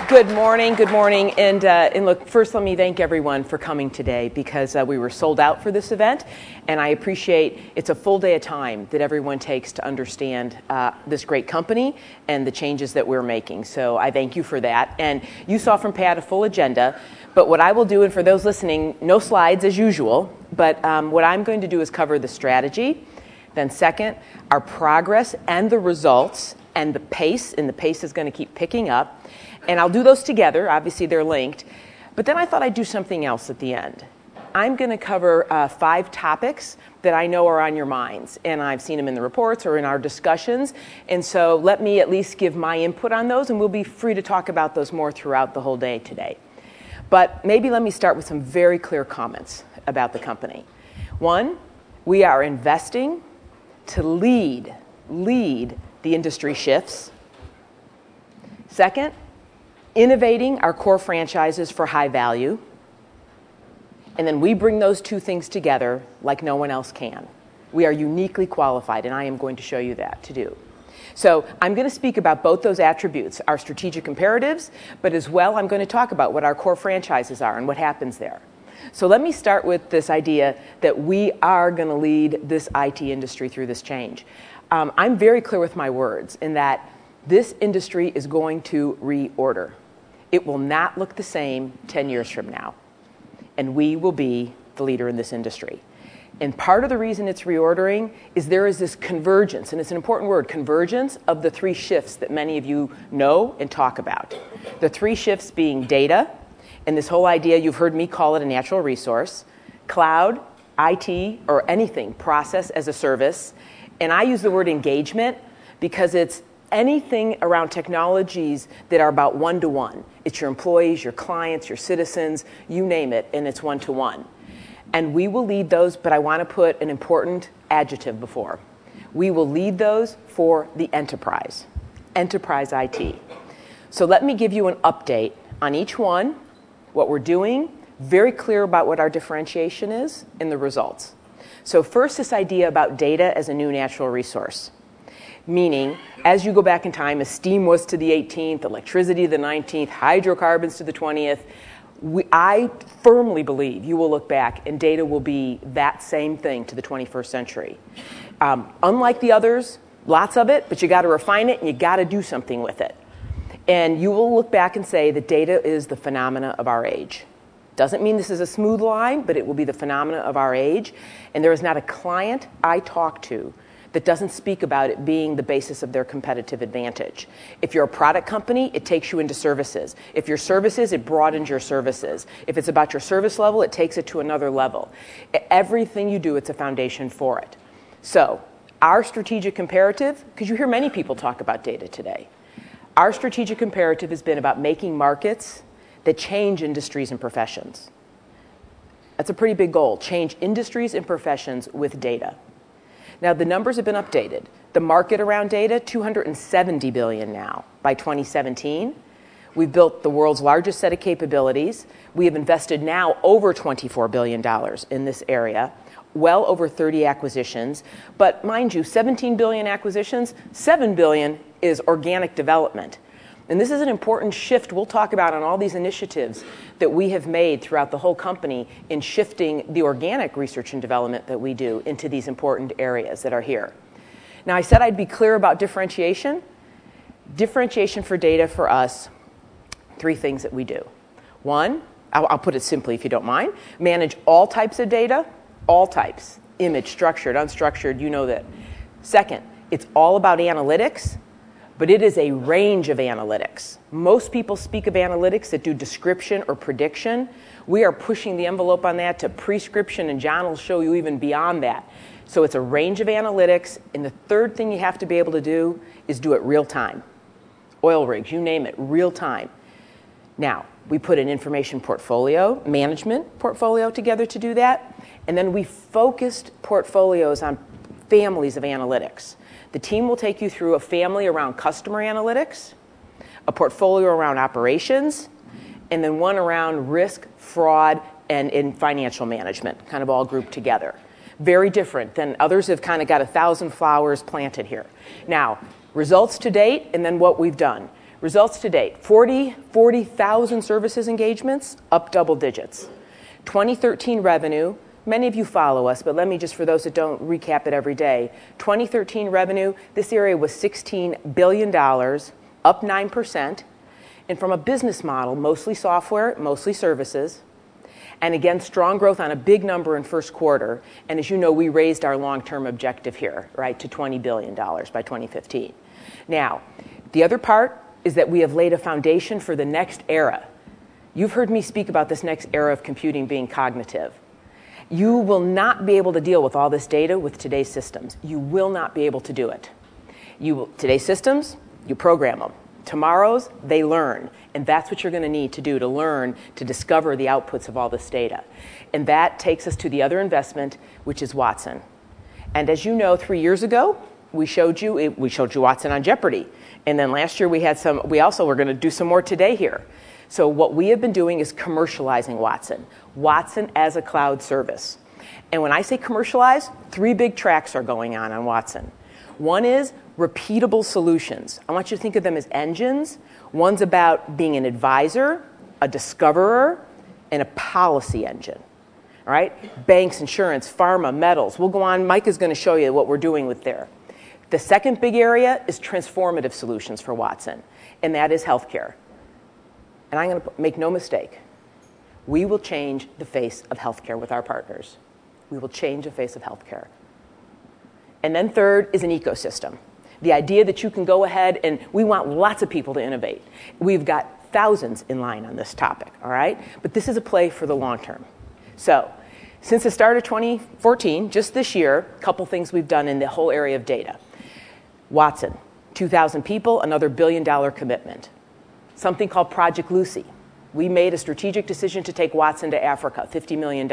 Good morning, and look, first let me thank everyone for coming today because we were sold out for this event, and I appreciate it's a full day of time that everyone takes to understand this great company and the changes that we're making. So I thank you for that, and you saw from Pat a full agenda, but what I will do, and for those listening, no slides as usual, but what I'm going to do is cover the strategy, then second, our progress and the results and the pace is going to keep picking up. And I'll do those together. Obviously, they're linked. But then I thought I'd do something else at the end. I'm going to cover 5 topics that I know are on your minds. And I've seen them in the reports or in our discussions. And so let me at least give my input on those, and we'll be free to talk about those more throughout the whole day today. But maybe let me start with some very clear comments about the company. 1, we are investing to lead the industry shifts. Second, innovating our core franchises for high value. And then we bring those two things together like no one else can. We are uniquely qualified, and I am going to show you that to do. So I'm going to speak about both those attributes, our strategic imperatives, but as well I'm going to talk about what our core franchises are and what happens there. So let me start with this idea that we are going to lead this IT industry through this change. I'm very clear with my words in that this industry is going to reorder. It will not look the same 10 years from now, and we will be the leader in this industry. And part of the reason it's reordering is there is this convergence, and it's an important word, convergence of the 3 shifts that many of you know and talk about. The 3 shifts being data, and this whole idea, you've heard me call it a natural resource, cloud, IT, or anything, process as a service. And I use the word engagement because it's anything around technologies that are about one-to-one. It's your employees, your clients, your citizens, you name it, and it's one-to-one. And we will lead those, but I want to put an important adjective before. We will lead those for the enterprise IT. So let me give you an update on each one, what we're doing, very clear about what our differentiation is, and the results. So first, this idea about data as a new natural resource. Meaning, as you go back in time, as steam was to the 18th, electricity to the 19th, hydrocarbons to the 20th, I firmly believe you will look back and data will be that same thing to the 21st century. Unlike the others, lots of it, but you got to refine it and you got to do something with it. And you will look back and say that data is the phenomena of our age. Doesn't mean this is a smooth line, but it will be the phenomena of our age. And there is not a client I talk to that doesn't speak about it being the basis of their competitive advantage. If you're a product company, it takes you into services. If you're services, it broadens your services. If it's about your service level, it takes it to another level. Everything you do, it's a foundation for it. So our strategic imperative, because you hear many people talk about data today, our strategic imperative has been about making markets that change industries and professions. That's a pretty big goal, change industries and professions with data. Now, the numbers have been updated. The market around data, $270 billion now by 2017. We've built the world's largest set of capabilities. We have invested now over $24 billion in this area, well over 30 acquisitions. But mind you, 17 billion acquisitions, 7 billion is organic development. And this is an important shift we'll talk about on all these initiatives that we have made throughout the whole company in shifting the organic research and development that we do into these important areas that are here. Now, I said I'd be clear about differentiation. Differentiation for data for us, 3 things that we do. 1, I'll put it simply if you don't mind, manage all types of data, all types, image, structured, unstructured, you know that. 2nd, it's all about analytics. But it is a range of analytics. Most people speak of analytics that do description or prediction. We are pushing the envelope on that to prescription, and John will show you even beyond that. So it's a range of analytics, and the 3rd thing you have to be able to do is do it real time. Oil rigs, you name it, real time. Now, we put an information portfolio, management portfolio together to do that, and then we focused portfolios on families of analytics. The team will take you through a family around customer analytics, a portfolio around operations, and then one around risk, fraud, and in financial management, kind of all grouped together. Very different than others have kind of got 1,000 flowers planted here. Now, results to date, and then what we've done. Results to date, 40,000 services engagements, up double digits. 2013 revenue, many of you follow us, but let me just, for those that don't, recap it every day. 2013 revenue, this area was $16 billion, up 9%. And from a business model, mostly software, mostly services. And again, strong growth on a big number in first quarter. And as you know, we raised our long-term objective here, right, to $20 billion by 2015. Now, the other part is that we have laid a foundation for the next era. You've heard me speak about this next era of computing being cognitive. You will not be able to deal with all this data with today's systems. You will not be able to do it. Today's systems, you program them. Tomorrow's, they learn. And that's what you're going to need to do to learn, to discover the outputs of all this data. And that takes us to the other investment, which is Watson. And as you know, 3 years ago, we showed you Watson on Jeopardy. And then last year we also were going to do some more today here. So what we have been doing is commercializing Watson as a cloud service. And when I say commercialize, 3 big tracks are going on Watson. One is repeatable solutions. I want you to think of them as engines. One's about being an advisor, a discoverer, and a policy engine. All right? Banks, insurance, pharma, metals. We'll go on. Mike is going to show you what we're doing with there. The second big area is transformative solutions for Watson, and that is healthcare. And I'm going to make no mistake. We will change the face of healthcare with our partners. We will change the face of healthcare. And then third is an ecosystem. The idea that you can go ahead and we want lots of people to innovate. We've got thousands in line on this topic, all right? But this is a play for the long term. So since the start of 2014, just this year, a couple things we've done in the whole area of data. Watson, 2,000 people, another $1 billion commitment. Something called Project Lucy. We made a strategic decision to take Watson to Africa, $50 million.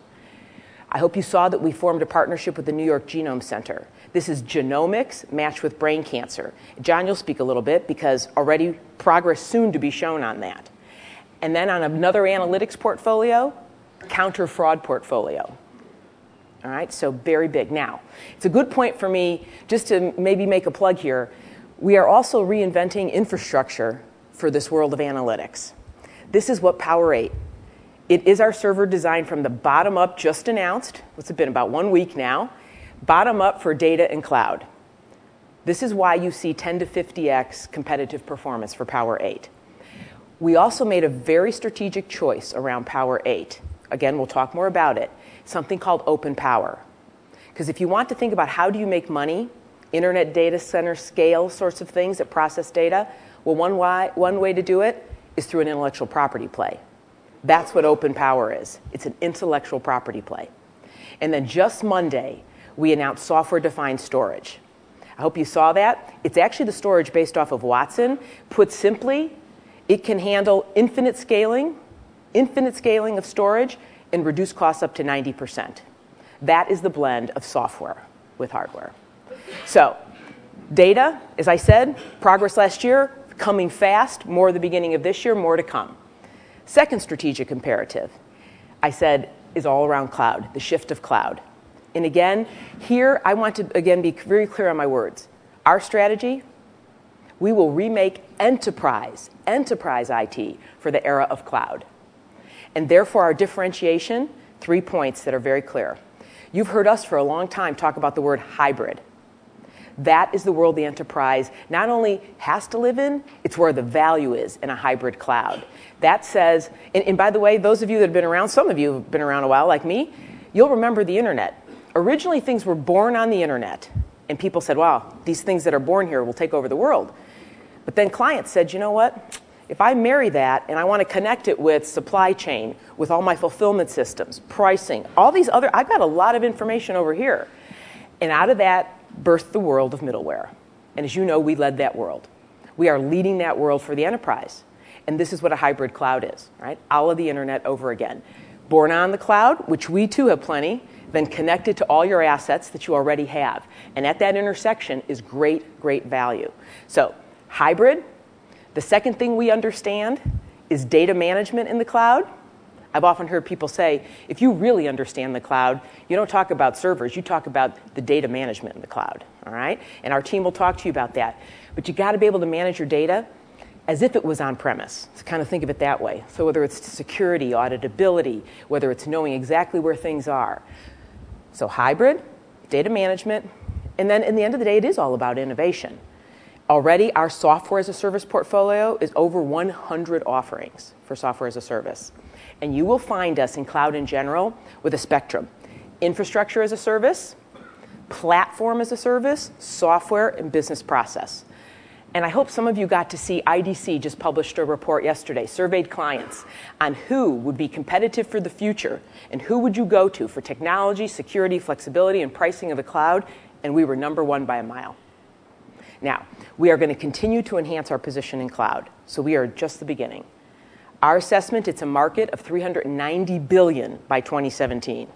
I hope you saw that we formed a partnership with the New York Genome Center. This is genomics matched with brain cancer. John, you'll speak a little bit because already progress soon to be shown on that. And then on another analytics portfolio, counter fraud portfolio. All right, so very big. Now, it's a good point for me just to maybe make a plug here. We are also reinventing infrastructure for this world of analytics. This is what Power 8. It is our server designed from the bottom up, just announced. It's been about 1 week now. Bottom up for data and cloud. This is why you see 10 to 50x competitive performance for Power 8. We also made a very strategic choice around Power 8. Again, we'll talk more about it. Something called Open Power. Because if you want to think about how do you make money, internet data center scale sorts of things that process data, well, one way to do it is through an intellectual property play. That's what Open Power is. It's an intellectual property play. And then just Monday, we announced software-defined storage. I hope you saw that. It's actually the storage based off of Watson. Put simply, it can handle infinite scaling of storage, and reduce costs up to 90%. That is the blend of software with hardware. So, data, as I said, progress last year, coming fast, more at the beginning of this year, more to come. Second strategic imperative, I said, is all around cloud, the shift of cloud. And again, here I want to, again, be very clear on my words. Our strategy, we will remake enterprise IT for the era of cloud. And therefore, our differentiation, 3 points that are very clear. You've heard us for a long time talk about the word hybrid. That is the world the enterprise not only has to live in, it's where the value is in a hybrid cloud. That says, and by the way, those of you that have been around, some of you have been around a while like me, you'll remember the internet. Originally, things were born on the internet. And people said, wow, these things that are born here will take over the world. But then clients said, you know what? If I marry that and I want to connect it with supply chain, with all my fulfillment systems, pricing, all these other, I've got a lot of information over here. And out of that birthed the world of middleware. And as you know, we led that world. We are leading that world for the enterprise. And this is what a hybrid cloud is, right? All of the internet over again. Born on the cloud, which we too have plenty, then connected to all your assets that you already have. And at that intersection is great, great value. So hybrid. The second thing we understand is data management in the cloud. I've often heard people say, if you really understand the cloud, you don't talk about servers, you talk about the data management in the cloud, all right? And our team will talk to you about that. But you got to be able to manage your data. as if it was on-premise. So kind of think of it that way. So whether it's security, auditability, whether it's knowing exactly where things are. So hybrid, data management, and then in the end of the day, it is all about innovation. Already, our software as a service portfolio is over 100 offerings for software as a service. And you will find us in cloud in general with a spectrum. Infrastructure as a service, platform as a service, software, and business process. And I hope some of you got to see IDC just published a report yesterday, surveyed clients on who would be competitive for the future and who would you go to for technology, security, flexibility, and pricing of the cloud, and we were number one by a mile. Now, we are going to continue to enhance our position in cloud, so we are just the beginning. Our assessment, it's a market of $390 billion by 2017.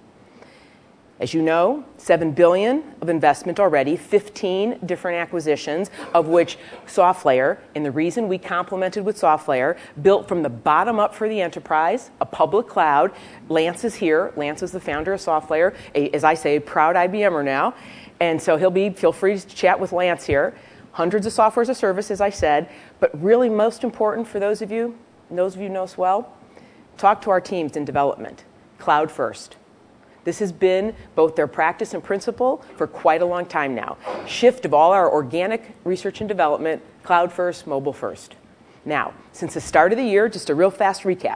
As you know, $7 billion of investment already, 15 different acquisitions, of which SoftLayer, and the reason we complemented with SoftLayer, built from the bottom up for the enterprise, a public cloud. Lance is here. Lance is the founder of SoftLayer, as I say, a proud IBMer now. And so feel free to chat with Lance here. Hundreds of software as a service, as I said, but really most important for those of you know us well, talk to our teams in development. Cloud first. This has been both their practice and principle for quite a long time now. Shift of all our organic research and development, cloud first, mobile first. Now, since the start of the year, just a real fast recap.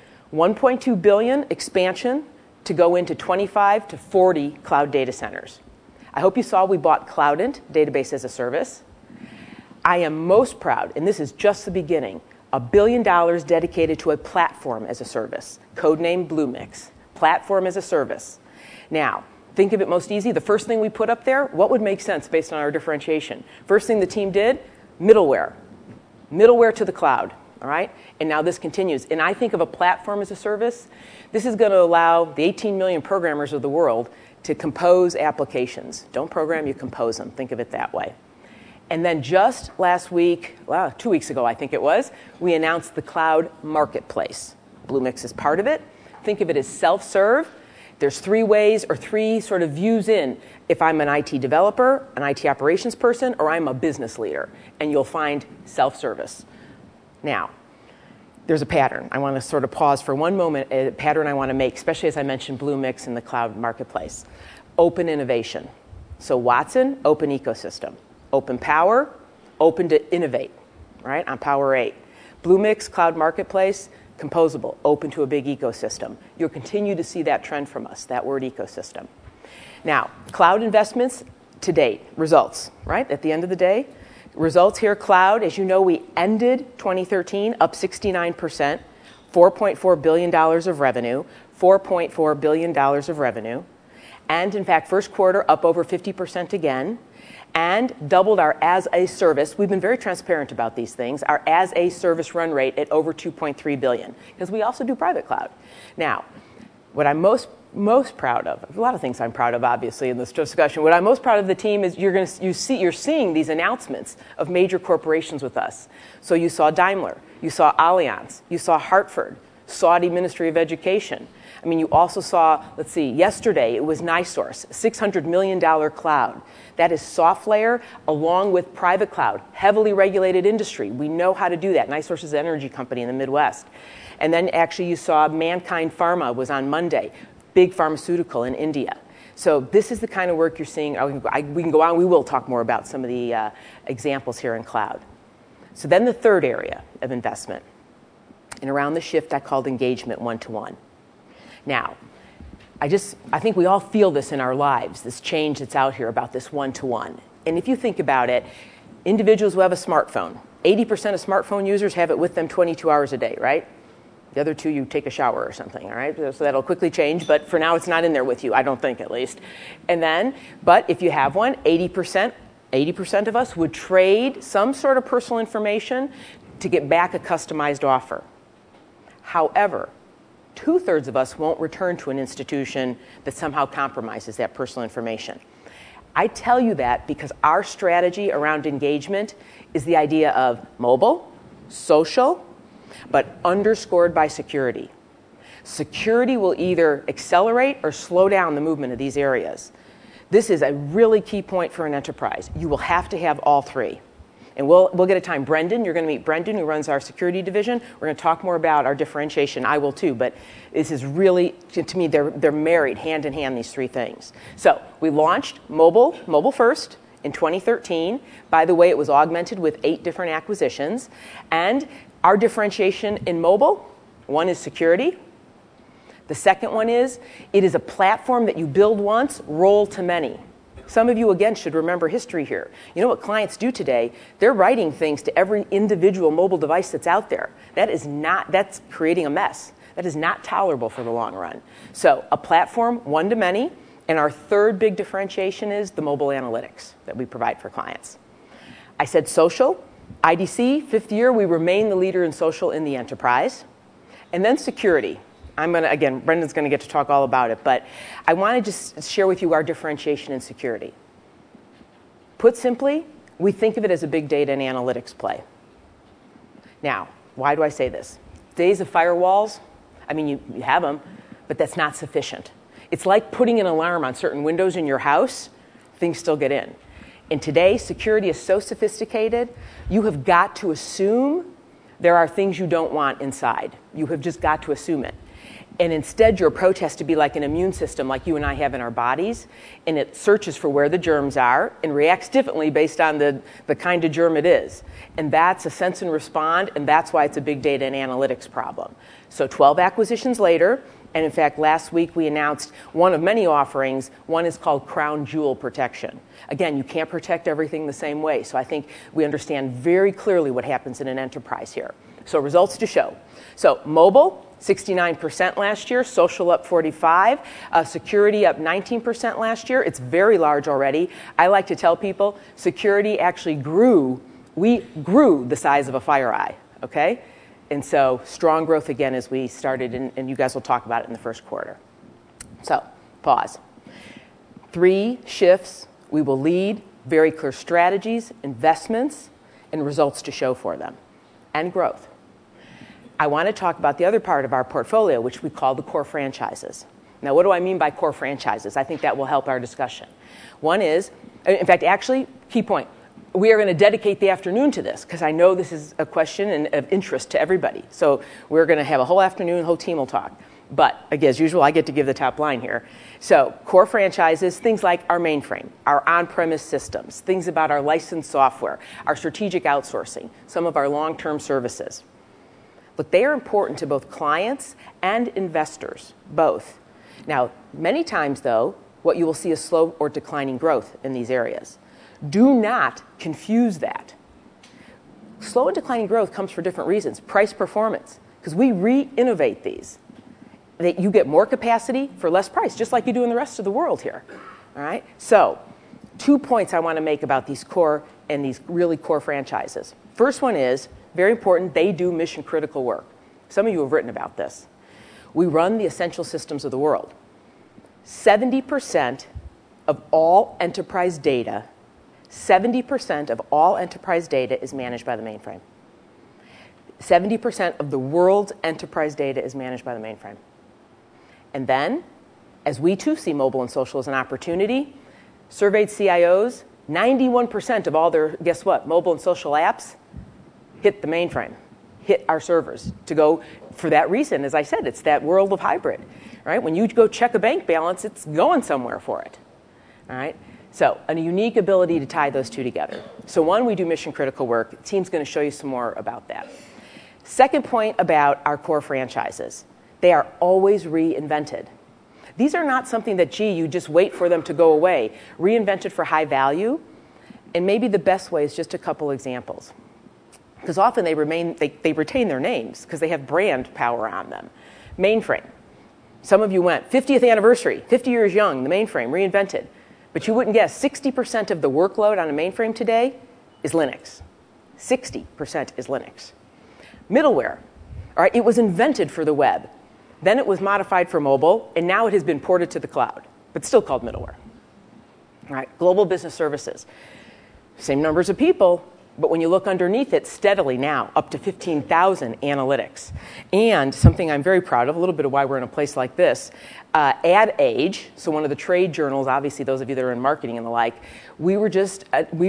$1.2 billion expansion to go into 25 to 40 cloud data centers. I hope you saw we bought Cloudant, database as a service. I am most proud, and this is just the beginning, $1 billion dedicated to a platform as a service, codename Bluemix. Platform as a service. Now, think of it most easy. The first thing we put up there, what would make sense based on our differentiation? First thing the team did, middleware. Middleware to the cloud, all right? And now this continues. And I think of a platform as a service. This is going to allow the 18 million programmers of the world to compose applications. Don't program, you compose them. Think of it that way. And then just last week, 2 weeks ago, I think it was, we announced the cloud marketplace. Bluemix is part of it. Think of it as self-serve. There's three ways or three sort of views in if I'm an IT developer, an IT operations person, or I'm a business leader. And you'll find self-service. Now, there's a pattern. I want to sort of pause for one moment, a pattern I want to make, especially as I mentioned Bluemix in the cloud marketplace. Open innovation. So Watson, open ecosystem. Open Power, open to innovate, right, on Power 8. Bluemix, cloud marketplace, composable, open to a big ecosystem. You'll continue to see that trend from us, that word ecosystem. Now, cloud investments to date, results, right? At the end of the day, results here, cloud, as you know, we ended 2013 up 69%, $4.4 billion of revenue, $4.4 billion of revenue. And in fact, first quarter up over 50% again. And doubled our as-a-service. We've been very transparent about these things. Our as-a-service run rate at over $2.3 billion, because we also do private cloud. Now, what I'm most proud of, a lot of things I'm proud of, obviously, in this discussion. What I'm most proud of the team is you're seeing these announcements of major corporations with us. So you saw Daimler, you saw Allianz, you saw Hartford, Saudi Ministry of Education. I mean, you also saw, let's see, yesterday it was NiSource, $600 million cloud. That is SoftLayer along with private cloud, heavily regulated industry. We know how to do that. NiSource is an energy company in the Midwest. And then actually you saw Mankind Pharma was on Monday, big pharmaceutical in India. So this is the kind of work you're seeing. We can go on. We will talk more about some of the examples here in cloud. So then the third area of investment. And around the shift I called engagement one-to-one. Now, I think we all feel this in our lives, this change that's out here about this one-to-one. And if you think about it, individuals who have a smartphone, 80% of smartphone users have it with them 22 hours a day, right? The other two, you take a shower or something, all right? So that'll quickly change, but for now it's not in there with you, I don't think at least. And then, but if you have one, 80% of us would trade some sort of personal information to get back a customized offer. However, 2/3 of us won't return to an institution that somehow compromises that personal information. I tell you that because our strategy around engagement is the idea of mobile, social, but underscored by security. Security will either accelerate or slow down the movement of these areas. This is a really key point for an enterprise. You will have to have all three. And we'll get a time. Brendan, you're going to meet Brendan, who runs our security division. We're going to talk more about our differentiation. I will too, but this is really, to me, they're married hand in hand, these three things. So we launched mobile first in 2013. By the way, it was augmented with 8 different acquisitions. And our differentiation in mobile, one is security. The second one is, it is a platform that you build once, roll to many. Some of you, again, should remember history here. You know what clients do today? They're writing things to every individual mobile device that's out there. That's creating a mess. That is not tolerable for the long run. So a platform, one to many. And our third big differentiation is the mobile analytics that we provide for clients. I said social. IDC, 5th year, we remain the leader in social in the enterprise. And then security. Brendan's going to get to talk all about it, but I want to just share with you our differentiation in security. Put simply, we think of it as a big data and analytics play. Now, why do I say this? Days of firewalls, you have them, but that's not sufficient. It's like putting an alarm on certain windows in your house, things still get in. And today, security is so sophisticated, you have got to assume there are things you don't want inside. You have just got to assume it. And instead, your approach has to be like an immune system like you and I have in our bodies, and it searches for where the germs are and reacts differently based on the kind of germ it is. And that's a sense and respond, and that's why it's a big data and analytics problem. So 12 acquisitions later, and in fact, last week we announced one of many offerings. One is called Crown Jewel Protection. Again, you can't protect everything the same way, so I think we understand very clearly what happens in an enterprise here. So results to show. So mobile, 69% last year, social up 45%, security up 19% last year. It's very large already. I like to tell people security actually grew. We grew the size of a FireEye, okay? And so strong growth again as we started, and you guys will talk about it in the first quarter. So pause. 3 shifts. We will lead, very clear strategies, investments, and results to show for them, and growth. I want to talk about the other part of our portfolio, which we call the core franchises. Now, what do I mean by core franchises? I think that will help our discussion. One is, in fact, actually, key point, we are going to dedicate the afternoon to this because I know this is a question and of interest to everybody. So we're going to have a whole afternoon, the whole team will talk. But again, as usual, I get to give the top line here. So core franchises, things like our mainframe, our on-premise systems, things about our licensed software, our strategic outsourcing, some of our long-term services. But they are important to both clients and investors, both. Now, many times, though, what you will see is slow or declining growth in these areas. Do not confuse that. Slow and declining growth comes for different reasons. Price performance, because we re-innovate these. That you get more capacity for less price, just like you do in the rest of the world here. All right? So 2 points I want to make about these core and these really core franchises. First one is, very important, they do mission-critical work. Some of you have written about this. We run the essential systems of the world. 70% of all enterprise data, 70% of all enterprise data is managed by the mainframe. 70% of the world's enterprise data is managed by the mainframe. And then, as we too see mobile and social as an opportunity, surveyed CIOs, 91% of all their, guess what, mobile and social apps hit the mainframe, hit our servers to go. For that reason, as I said, it's that world of hybrid, right? When you go check a bank balance, it's going somewhere for it, all right? So a unique ability to tie those two together. So one, we do mission critical work. The team's going to show you some more about that. Second point about our core franchises. They are always reinvented. These are not something that, you just wait for them to go away. Reinvented for high value. And maybe the best way is just a couple examples. Because often they retain their names because they have brand power on them. Mainframe. Some of you went, 50th anniversary, 50 years young, the mainframe, reinvented. But you wouldn't guess, 60% of the workload on a mainframe today is Linux. 60% is Linux. Middleware. All right, it was invented for the web. Then it was modified for mobile, and now it has been ported to the cloud, but still called middleware. All right, global business services. Same numbers of people, But when you look underneath it, steadily now, up to 15,000 analytics. And something I'm very proud of, a little bit of why we're in a place like this, Ad Age, so one of the trade journals, obviously those of you that are in marketing and the like, we were just named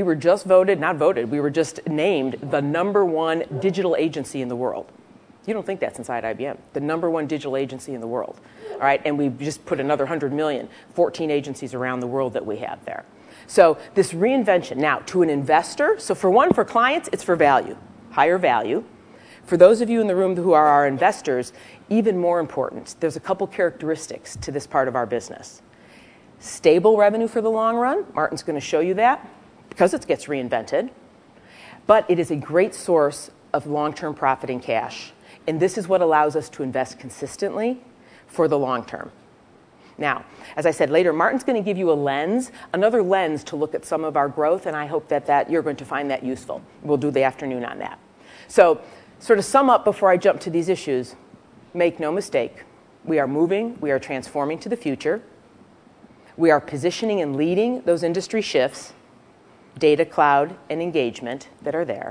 the #1 digital agency in the world. You don't think that's inside IBM. The #1 digital agency in the world. All right, and we just put another 100 million, 14 agencies around the world that we have there. So this reinvention, now to an investor, so for clients, it's for value, higher value. For those of you in the room who are our investors, even more important, there's a couple characteristics to this part of our business. Stable revenue for the long run, Martin's going to show you that, because it gets reinvented. But it is a great source of long-term profit and cash. And this is what allows us to invest consistently for the long term. Now, as I said later, Martin's going to give you another lens to look at some of our growth, and I hope that you're going to find that useful. We'll do the afternoon on that. So, sort of sum up before I jump to these issues, make no mistake, we are moving, we are transforming to the future. We are positioning and leading those industry shifts, data, cloud, and engagement that are there.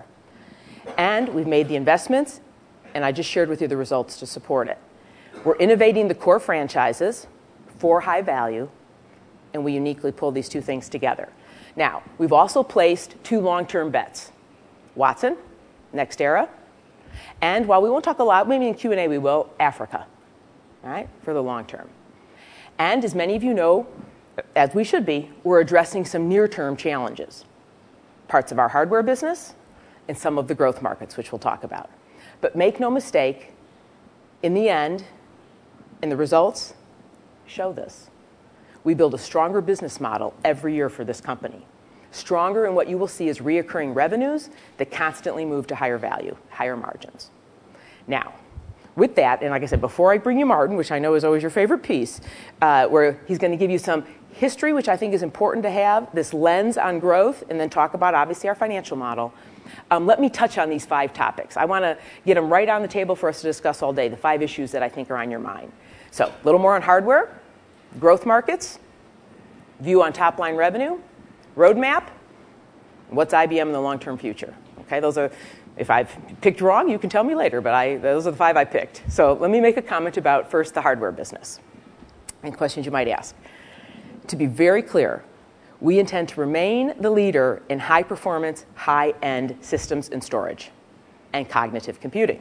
And we've made the investments, and I just shared with you the results to support it. We're innovating the core franchises for high value, and we uniquely pull these two things together. Now, we've also placed 2 long-term bets. Watson, NextEra, and while we won't talk a lot, maybe in Q&A we will, Africa, all right, for the long term. And as many of you know, as we should be, we're addressing some near-term challenges. Parts of our hardware business and some of the growth markets, which we'll talk about. But make no mistake, in the end, and the results show this. We build a stronger business model every year for this company. Stronger, and what you will see is reoccurring revenues that constantly move to higher value, higher margins. Now, with that, and like I said, before I bring you Martin, which I know is always your favorite piece, where he's going to give you some history, which I think is important to have, this lens on growth, and then talk about, obviously, our financial model. Let me touch on these 5 topics. I want to get them right on the table for us to discuss all day, the 5 issues that I think are on your mind. So, a little more on hardware, growth markets, view on top-line revenue, roadmap, what's IBM in the long-term future. Okay, those are, if I've picked wrong, you can tell me later, but those are the 5 I picked. So let me make a comment about, first, the hardware business and questions you might ask. To be very clear, we intend to remain the leader in high-performance, high-end systems and storage and cognitive computing.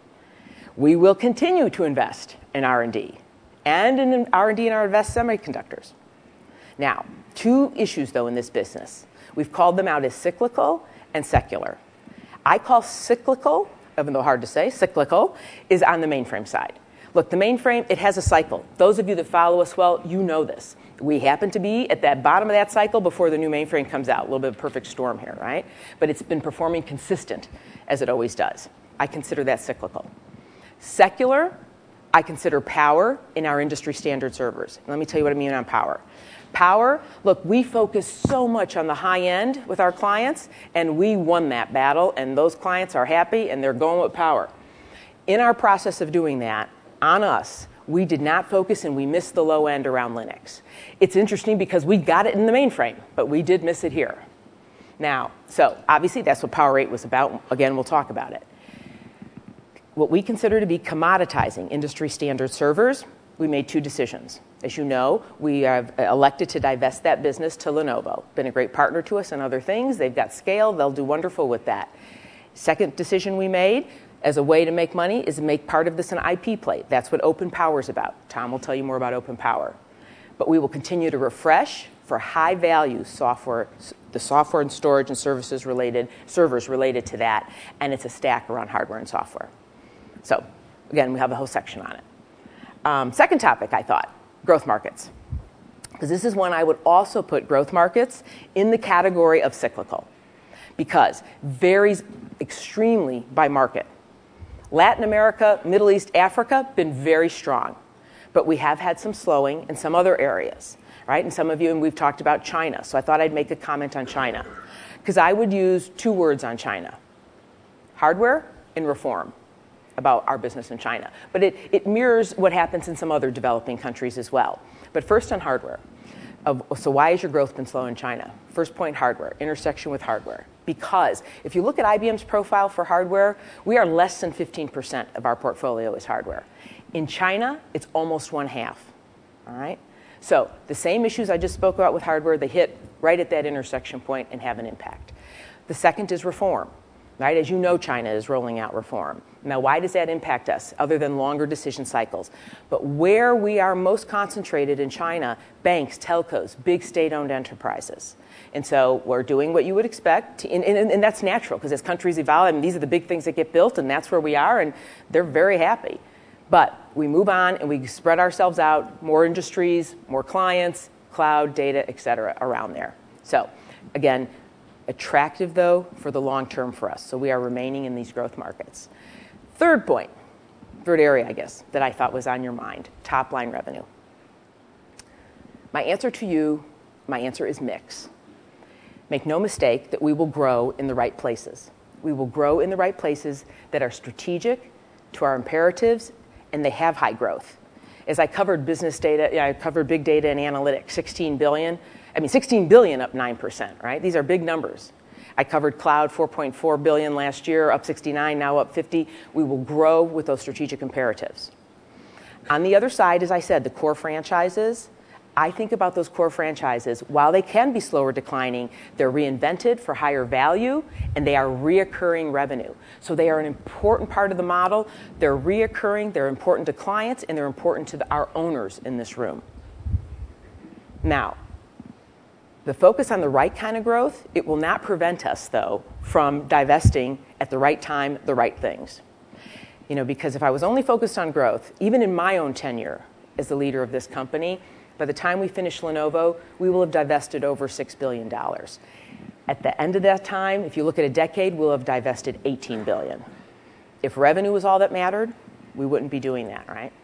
We will continue to invest in R&D and in R&D in our advanced semiconductors. Now, 2 issues, though, in this business. We've called them out as cyclical and secular. I call cyclical, even though hard to say, cyclical, is on the mainframe side. Look, the mainframe, it has a cycle. Those of you that follow us well, you know this. We happen to be at that bottom of that cycle before the new mainframe comes out. A little bit of a perfect storm here, right? But it's been performing consistent, as it always does. I consider that cyclical. Secular, I consider power in our industry standard servers. Let me tell you what I mean on power. Power, look, we focus so much on the high end with our clients, and we won that battle, and those clients are happy, and they're going with power. In our process of doing that, on us, we did not focus, and we missed the low end around Linux. It's interesting because we got it in the mainframe, but we did miss it here. Now, so obviously that's what Power 8 was about. Again, we'll talk about it. What we consider to be commoditizing industry standard servers, we made 2 decisions. As you know, we have elected to divest that business to Lenovo. Been a great partner to us on other things. They've got scale. They'll do wonderful with that. Second decision we made as a way to make money is to make part of this an IP play. That's what Open Power is about. Tom will tell you more about Open Power. But we will continue to refresh for high-value software, the software and storage and servers related to that, and it's a stack around hardware and software. So, again, we have a whole section on it. Second topic, I thought, growth markets. Because this is one I would also put growth markets in the category of cyclical. Because varies extremely by market. Latin America, Middle East, Africa, been very strong. But we have had some slowing in some other areas, right? And some of you, and we've talked about China. So I thought I'd make a comment on China. Because I would use 2 words on China. Hardware and reform. About our business in China. But it mirrors what happens in some other developing countries as well. But first on hardware. So why has your growth been slow in China? First point, hardware, intersection with hardware. Because if you look at IBM's profile for hardware, we are less than 15% of our portfolio is hardware. In China, it's almost 1/2. All right? So the same issues I just spoke about with hardware, they hit right at that intersection point and have an impact. The second is reform. Right? As you know, China is rolling out reform. Now, why does that impact us, other than longer decision cycles? But where we are most concentrated in China, banks, telcos, big state-owned enterprises. And so we're doing what you would expect, and that's natural, because as countries evolve, I mean, these are the big things that get built, and that's where we are, and they're very happy. But we move on, and we spread ourselves out, more industries, more clients, cloud, data, et cetera, around there. So, again, attractive, though, for the long term for us. So we are remaining in these growth markets. Third point, third area, I guess, that I thought was on your mind, top-line revenue. My answer is mix. Make no mistake that we will grow in the right places. We will grow in the right places that are strategic to our imperatives, and they have high growth. As I covered business data, I covered big data and analytics, 16 billion up 9%, right? These are big numbers. I covered cloud, 4.4 billion last year, up 69, now up 50. We will grow with those strategic imperatives. On the other side, as I said, the core franchises, I think about those core franchises. While they can be slower declining, they're reinvented for higher value, and they are reoccurring revenue. So they are an important part of the model. They're reoccurring, they're important to clients, and they're important to our owners in this room. Now, the focus on the right kind of growth, it will not prevent us, though, from divesting at the right time the right things. Because if I was only focused on growth, even in my own tenure as the leader of this company, by the time we finish Lenovo, we will have divested over $6 billion. At the end of that time, if you look at a decade, we'll have divested $18 billion. If revenue was all that mattered, we wouldn't be doing that, right?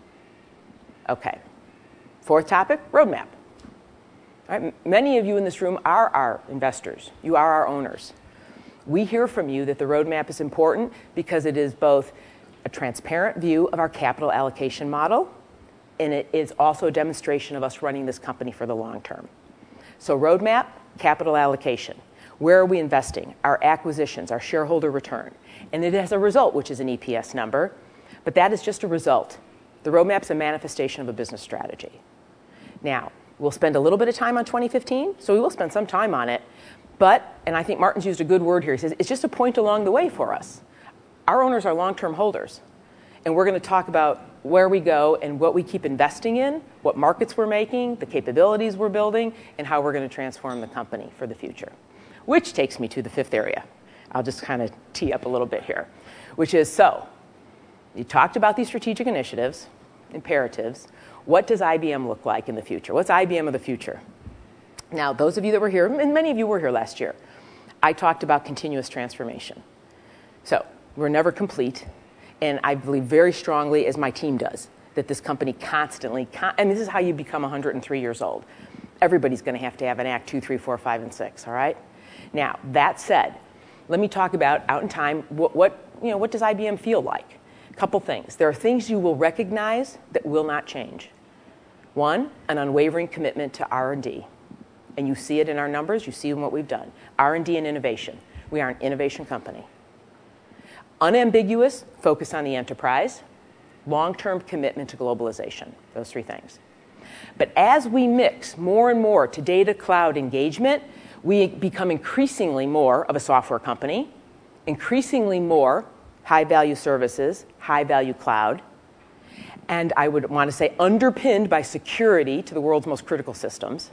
Okay. Fourth topic, roadmap. Right? Many of you in this room are our investors. You are our owners. We hear from you that the roadmap is important because it is both a transparent view of our capital allocation model, and it is also a demonstration of us running this company for the long term. So roadmap, capital allocation. Where are we investing? Our acquisitions, our shareholder return. And it has a result, which is an EPS number, but that is just a result. The roadmap's a manifestation of a business strategy. Now, we'll spend a little bit of time on 2015, so we will spend some time on it. But, and I think Martin's used a good word here, he says, it's just a point along the way for us. Our owners are long-term holders. And we're going to talk about where we go and what we keep investing in, what markets we're making, the capabilities we're building, and how we're going to transform the company for the future. Which takes me to the fifth area. I'll just kind of tee up a little bit here, which is, so, you talked about these strategic initiatives, imperatives. What does IBM look like in the future? What's IBM of the future? Now, those of you that were here, and many of you were here last year, I talked about continuous transformation. So, we're never complete, and I believe very strongly, as my team does, that this company constantly, and this is how you become 103 years old. Everybody's going to have an act 2, 3, 4, 5, and 6, all right? Now, that said, let me talk about, out in time, what does IBM feel like? A couple things. There are things you will recognize that will not change. One, an unwavering commitment to R&D. And you see it in our numbers, you see in what we've done. R&D and innovation. We are an innovation company. Unambiguous focus on the enterprise. Long-term commitment to globalization. Those three things. But as we mix more and more to data cloud engagement, we become increasingly more of a software company, increasingly more high-value services, high-value cloud, and I would want to say underpinned by security to the world's most critical systems.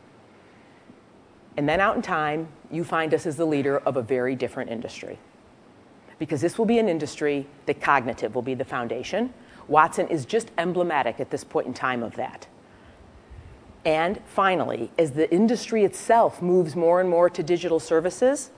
And then out in time, you find us as the leader of a very different industry. Because this will be an industry that cognitive will be the foundation. Watson is just emblematic at this point in time of that. And finally, as the industry itself moves more and more to digital services,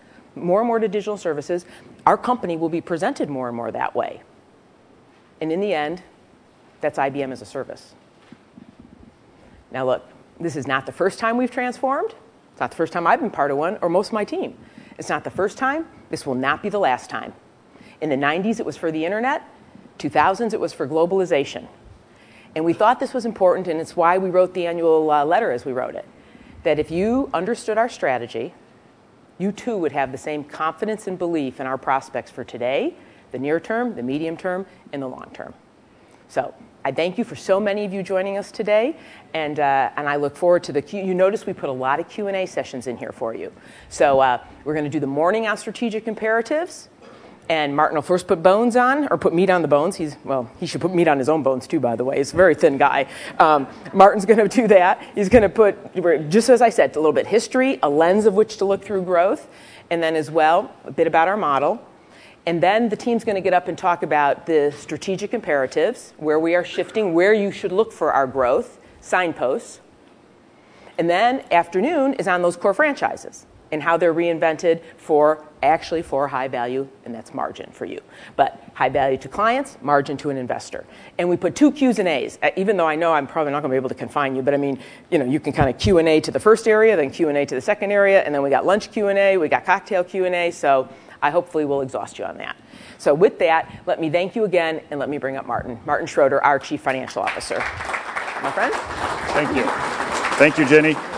our company will be presented more and more that way. And in the end, that's IBM as a service. Now look, this is not the first time we've transformed. It's not the first time I've been part of one, or most of my team. It's not the first time. This will not be the last time. In the 90s, it was for the internet. 2000s, it was for globalization. And we thought this was important, and it's why we wrote the annual letter as we wrote it, that if you understood our strategy, you too would have the same confidence and belief in our prospects for today, the near term, the medium term, and the long term. So I thank you for so many of you joining us today, and I look forward to you notice we put a lot of Q&A sessions in here for you. So we're going to do the morning on strategic imperatives, and Martin will first put bones on, or put meat on the bones. He should put meat on his own bones too, by the way. He's a very thin guy. Martin's going to do that. He's going to put, just as I said, a little bit history, a lens of which to look through growth, and then as well, a bit about our model. And then the team's going to get up and talk about the strategic imperatives, where we are shifting, where you should look for our growth, signposts. And then afternoon is on those core franchises and how they're reinvented for high value, and that's margin for you. But high value to clients, margin to an investor. And we put 2 Q's and A's, even though I know I'm probably not going to be able to confine you, but I mean, you can kind of Q&A to the first area, then Q&A to the second area, and then we got lunch Q&A, we got cocktail Q&A, so I hopefully will exhaust you on that. So with that, let me thank you again, and let me bring up Martin Schroeter, our Chief Financial Officer. My friend? Thank you. Thank you, Jenny.